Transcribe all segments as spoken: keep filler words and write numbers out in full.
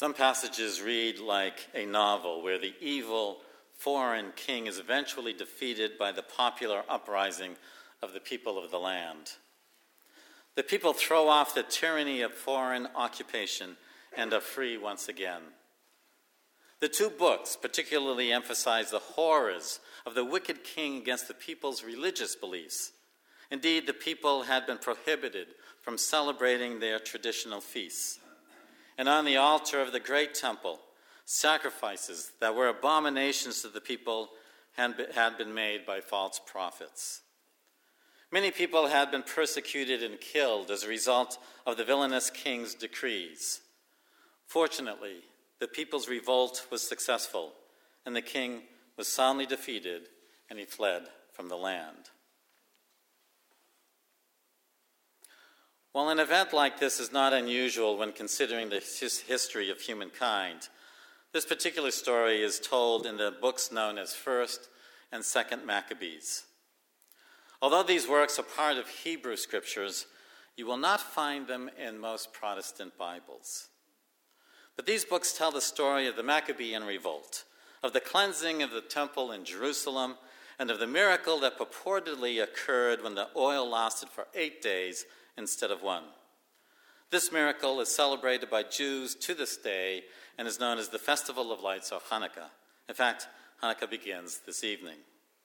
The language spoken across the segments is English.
Some passages read like a novel where the evil foreign king is eventually defeated by the popular uprising of the people of the land. The people throw off the tyranny of foreign occupation and are free once again. The two books particularly emphasize the horrors of the wicked king against the people's religious beliefs. Indeed, the people had been prohibited from celebrating their traditional feasts. And on the altar of the great temple, sacrifices that were abominations to the people had been made by false prophets. Many people had been persecuted and killed as a result of the villainous king's decrees. Fortunately, the people's revolt was successful, and the king was soundly defeated, and he fled from the land. While an event like this is not unusual when considering the his history of humankind, this particular story is told in the books known as First and Second Maccabees. Although these works are part of Hebrew scriptures, you will not find them in most Protestant Bibles. But these books tell the story of the Maccabean revolt, of the cleansing of the temple in Jerusalem, and of the miracle that purportedly occurred when the oil lasted for eight days instead of one. This miracle is celebrated by Jews to this day and is known as the Festival of Lights, or Hanukkah. In fact, Hanukkah begins this evening.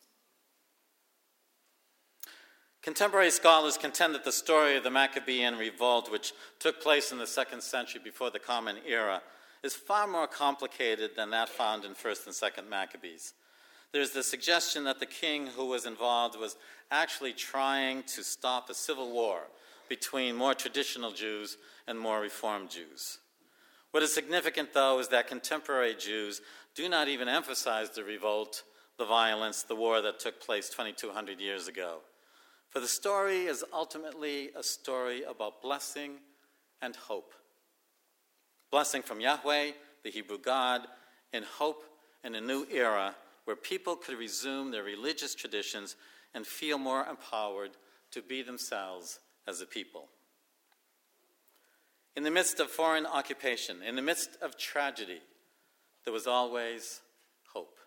Contemporary scholars contend that the story of the Maccabean revolt, which took place in the second century before the Common Era, is far more complicated than that found in First and Second Maccabees. There's the suggestion that the king who was involved was actually trying to stop a civil war between more traditional Jews and more Reformed Jews. What is significant, though, is that contemporary Jews do not even emphasize the revolt, the violence, the war that took place twenty-two hundred years ago. For the story is ultimately a story about blessing and hope. Blessing from Yahweh, the Hebrew God, and hope in a new era where people could resume their religious traditions and feel more empowered to be themselves as a people. In the midst of foreign occupation, in the midst of tragedy, there was always hope.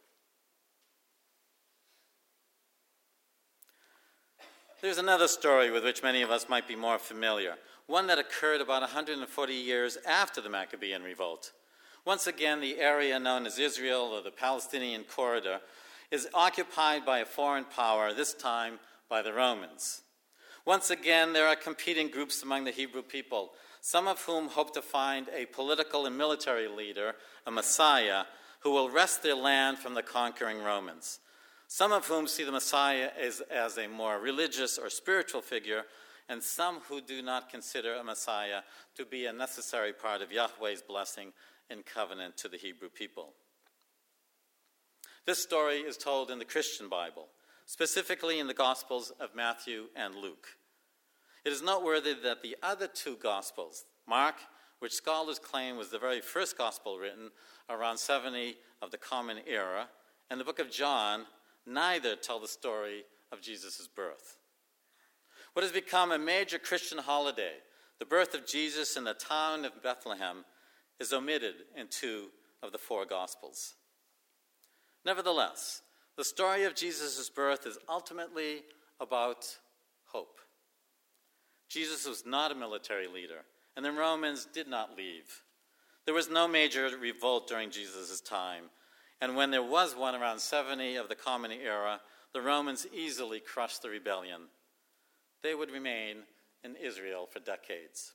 There's another story with which many of us might be more familiar, one that occurred about one hundred forty years after the Maccabean revolt. Once again, the area known as Israel, or the Palestinian corridor, is occupied by a foreign power, this time by the Romans. Once again, there are competing groups among the Hebrew people, some of whom hope to find a political and military leader, a Messiah, who will wrest their land from the conquering Romans. Some of whom see the Messiah as, as a more religious or spiritual figure, and some who do not consider a Messiah to be a necessary part of Yahweh's blessing and covenant to the Hebrew people. This story is told in the Christian Bible, specifically in the Gospels of Matthew and Luke. It is noteworthy that the other two Gospels, Mark, which scholars claim was the very first Gospel written around seventy of the Common Era, and the book of John, neither tell the story of Jesus' birth. What has become a major Christian holiday, the birth of Jesus in the town of Bethlehem, is omitted in two of the four Gospels. Nevertheless, the story of Jesus' birth is ultimately about hope. Jesus was not a military leader, and the Romans did not leave. There was no major revolt during Jesus' time, and when there was one around seventy of the Common Era, the Romans easily crushed the rebellion. They would remain in Israel for decades.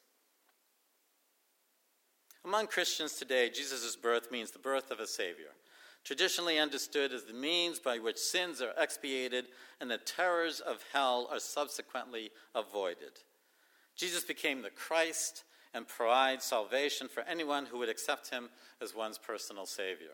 Among Christians today, Jesus' birth means the birth of a Savior, traditionally understood as the means by which sins are expiated and the terrors of hell are subsequently avoided. Jesus became the Christ and provides salvation for anyone who would accept him as one's personal Savior.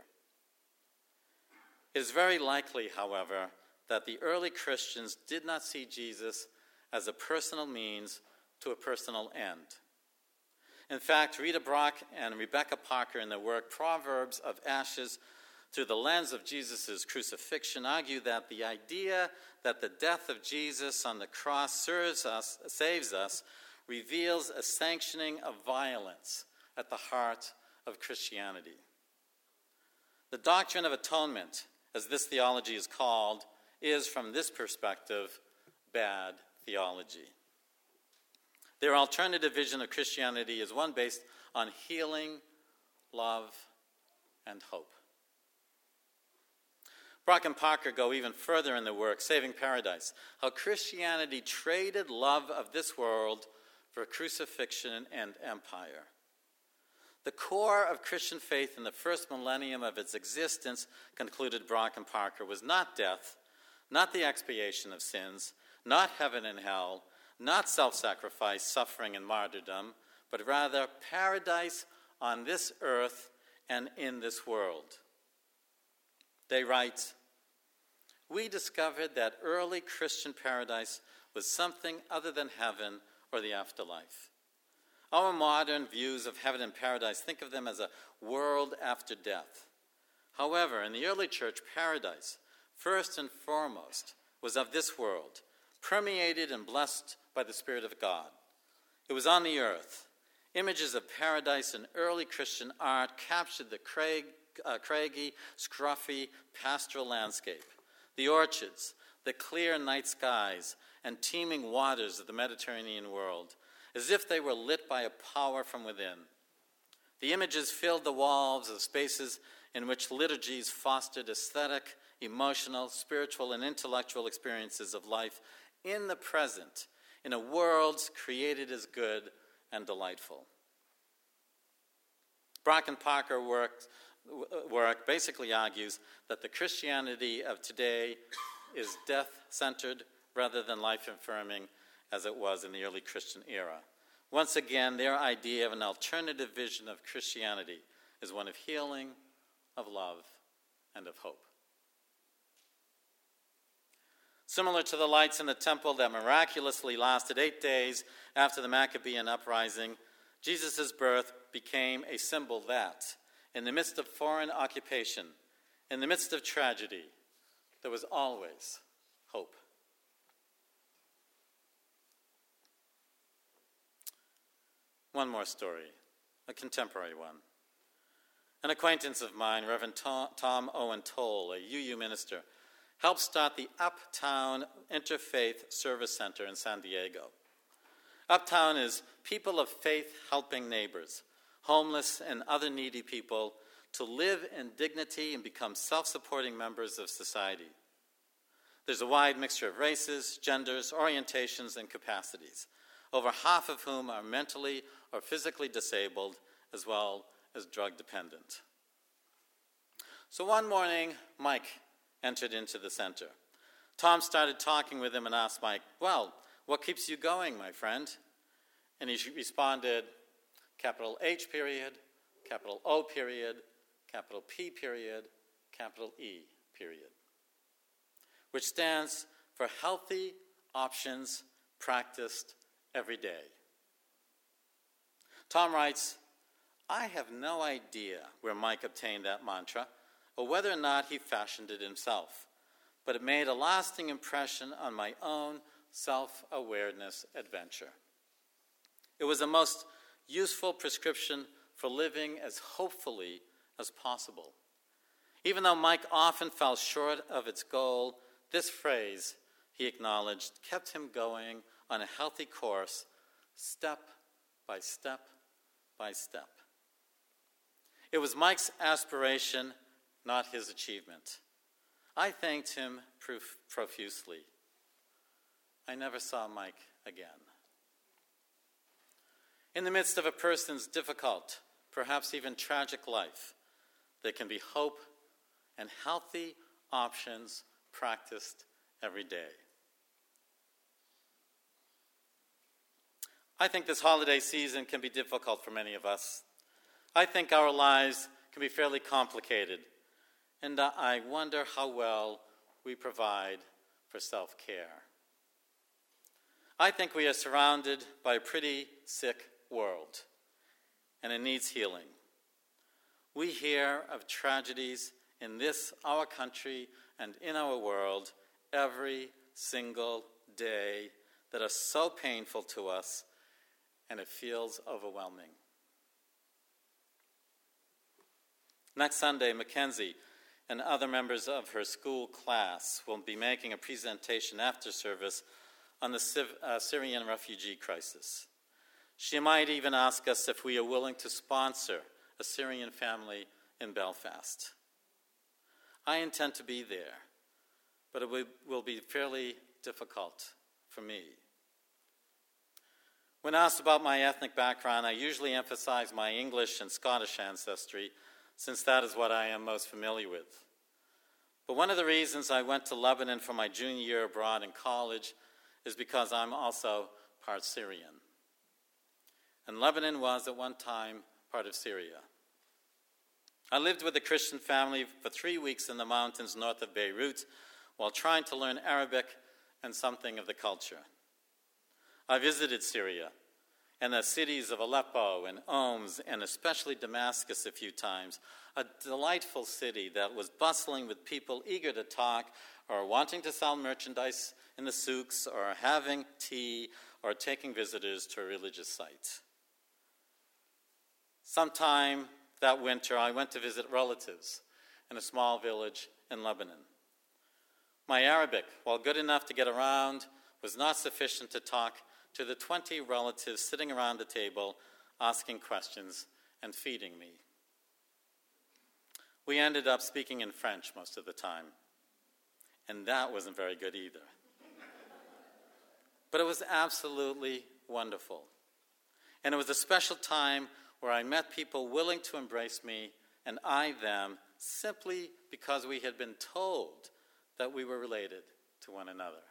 It is very likely, however, that the early Christians did not see Jesus as a personal means to a personal end. In fact, Rita Brock and Rebecca Parker, in their work Proverbs of Ashes Through the Lens of Jesus' Crucifixion, argue that the idea that the death of Jesus on the cross serves us, saves us, reveals a sanctioning of violence at the heart of Christianity. The doctrine of atonement, as this theology is called, is, from this perspective, bad theology. Their alternative vision of Christianity is one based on healing, love, and hope. Brock and Parker go even further in their work, Saving Paradise, how Christianity traded love of this world for crucifixion and empire. The core of Christian faith in the first millennium of its existence, concluded Brock and Parker, was not death, not the expiation of sins, not heaven and hell, not self-sacrifice, suffering, and martyrdom, but rather paradise on this earth and in this world. They write, "We discovered that early Christian paradise was something other than heaven or the afterlife. Our modern views of heaven and paradise think of them as a world after death. However, in the early church, paradise, first and foremost, was of this world, permeated and blessed by the Spirit of God. It was on the earth. Images of paradise in early Christian art captured the crag, uh, craggy, scruffy, pastoral landscape, the orchards, the clear night skies, and teeming waters of the Mediterranean world, as if they were lit by a power from within. The images filled the walls of spaces in which liturgies fostered aesthetic, emotional, spiritual, and intellectual experiences of life in the present, in a world created as good and delightful." Brock and Parker work, work basically argues that the Christianity of today is death-centered rather than life-affirming as it was in the early Christian era. Once again, their idea of an alternative vision of Christianity is one of healing, of love, and of hope. Similar to the lights in the temple that miraculously lasted eight days after the Maccabean uprising, Jesus' birth became a symbol that, in the midst of foreign occupation, in the midst of tragedy, there was always hope. One more story, a contemporary one. An acquaintance of mine, Reverend Tom Owen Toll, a U U minister, helped start the Uptown Interfaith Service Center in San Diego. Uptown is people of faith helping neighbors, homeless and other needy people, to live in dignity and become self-supporting members of society. There's a wide mixture of races, genders, orientations, and capacities, over half of whom are mentally or physically disabled, as well as drug dependent. So one morning, Mike entered into the center. Tom started talking with him and asked Mike, "Well, what keeps you going, my friend?" And he responded, capital H period, capital O period, capital P period, capital E period, which stands for healthy options practiced every day. Tom writes, "I have no idea where Mike obtained that mantra or whether or not he fashioned it himself, but it made a lasting impression on my own self-awareness adventure. It was a most useful prescription for living as hopefully as possible. Even though Mike often fell short of its goal, this phrase, he acknowledged, kept him going on a healthy course, step by step by step. It was Mike's aspiration, not his achievement. I thanked him prof- profusely. I never saw Mike again." In the midst of a person's difficult, perhaps even tragic life, there can be hope and healthy options practiced every day. I think this holiday season can be difficult for many of us. I think our lives can be fairly complicated, and I wonder how well we provide for self-care. I think we are surrounded by a pretty sick world, and it needs healing. We hear of tragedies in this, our country, and in our world every single day that are so painful to us, and it feels overwhelming. Next Sunday, Mackenzie and other members of her school class will be making a presentation after service on the uh, Syrian refugee crisis. She might even ask us if we are willing to sponsor a Syrian family in Belfast. I intend to be there, but it will be fairly difficult for me. When asked about my ethnic background, I usually emphasize my English and Scottish ancestry, since that is what I am most familiar with. But one of the reasons I went to Lebanon for my junior year abroad in college is because I'm also part Syrian. And Lebanon was at one time part of Syria. I lived with a Christian family for three weeks in the mountains north of Beirut while trying to learn Arabic and something of the culture. I visited Syria and the cities of Aleppo and Homs and especially Damascus a few times, a delightful city that was bustling with people eager to talk or wanting to sell merchandise in the souks or having tea or taking visitors to a religious site. Sometime that winter, I went to visit relatives in a small village in Lebanon. My Arabic, while good enough to get around, was not sufficient to talk to the twenty relatives sitting around the table, asking questions and feeding me. We ended up speaking in French most of the time, and that wasn't very good either. But it was absolutely wonderful. And it was a special time where I met people willing to embrace me and I them simply because we had been told that we were related to one another.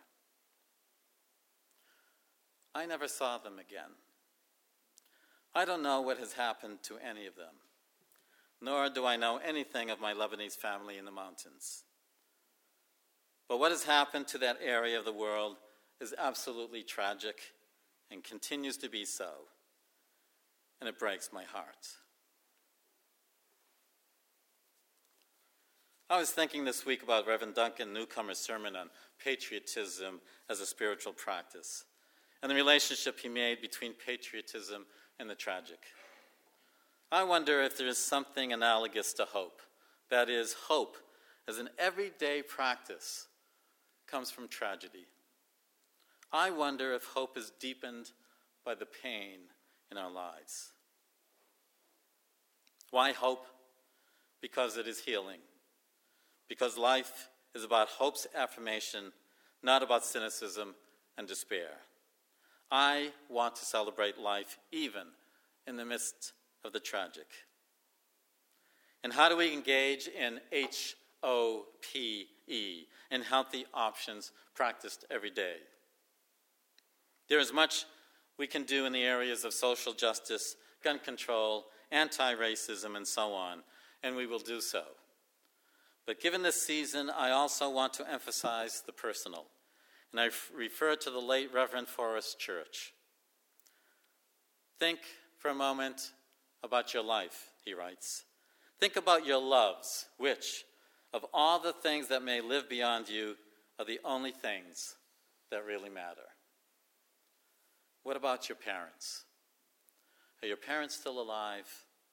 I never saw them again. I don't know what has happened to any of them, nor do I know anything of my Lebanese family in the mountains. But what has happened to that area of the world is absolutely tragic and continues to be so, and it breaks my heart. I was thinking this week about Reverend Duncan Newcomer's sermon on patriotism as a spiritual practice, and the relationship he made between patriotism and the tragic. I wonder if there is something analogous to hope. That is, hope as an everyday practice comes from tragedy. I wonder if hope is deepened by the pain in our lives. Why hope? Because it is healing. Because life is about hope's affirmation, not about cynicism and despair. I want to celebrate life even in the midst of the tragic. And how do we engage in H O P E, in healthy options practiced every day? There is much we can do in the areas of social justice, gun control, anti-racism, and so on, and we will do so. But given this season, I also want to emphasize the personal, and I f- refer to the late Reverend Forrest Church. Think for a moment about your life, he writes. Think about your loves, which, of all the things that may live beyond you, are the only things that really matter. What about your parents? Are your parents still alive?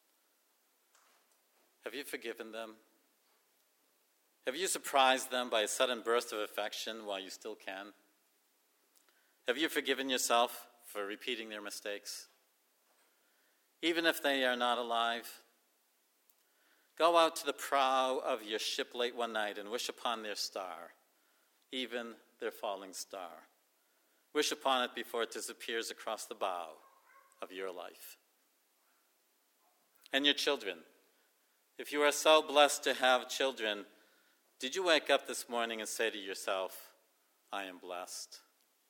Have you forgiven them? Have you surprised them by a sudden burst of affection while you still can? Have you forgiven yourself for repeating their mistakes? Even if they are not alive, go out to the prow of your ship late one night and wish upon their star, even their falling star. Wish upon it before it disappears across the bow of your life. And your children. If you are so blessed to have children, did you wake up this morning and say to yourself, I am blessed?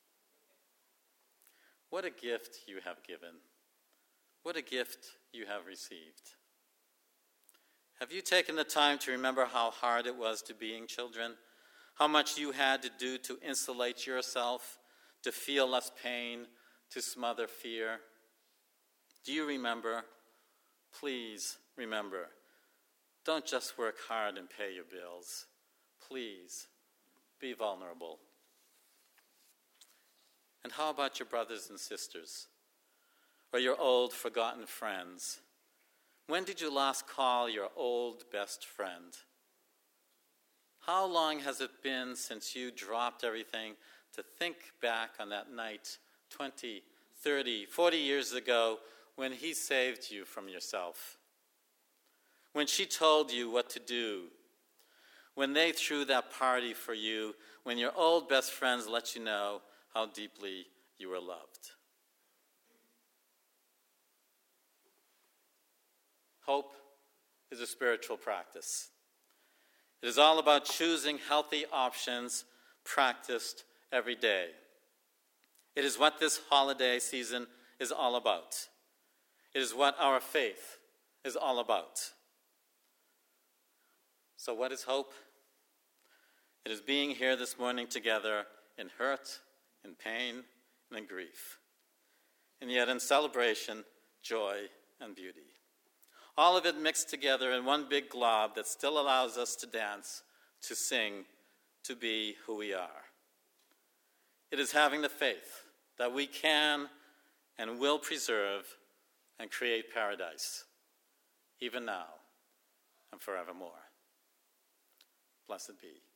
What a gift you have given. What a gift you have received. Have you taken the time to remember how hard it was to being children? How much you had to do to insulate yourself, to feel less pain, to smother fear? Do you remember? Please remember. Don't just work hard and pay your bills. Please be vulnerable. And how about your brothers and sisters, or your old forgotten friends? When did you last call your old best friend? How long has it been since you dropped everything to think back on that night twenty, thirty, forty years ago when he saved you from yourself? When she told you what to do? When they threw that party for you? When your old best friends let you know how deeply you were loved? Hope is a spiritual practice. It is all about choosing healthy options practiced every day. It is what this holiday season is all about. It is what our faith is all about. So what is hope? It is being here this morning together in hurt, in pain, and in grief, and yet in celebration, joy, and beauty. All of it mixed together in one big glob that still allows us to dance, to sing, to be who we are. It is having the faith that we can and will preserve and create paradise, even now and forevermore. Blessed be.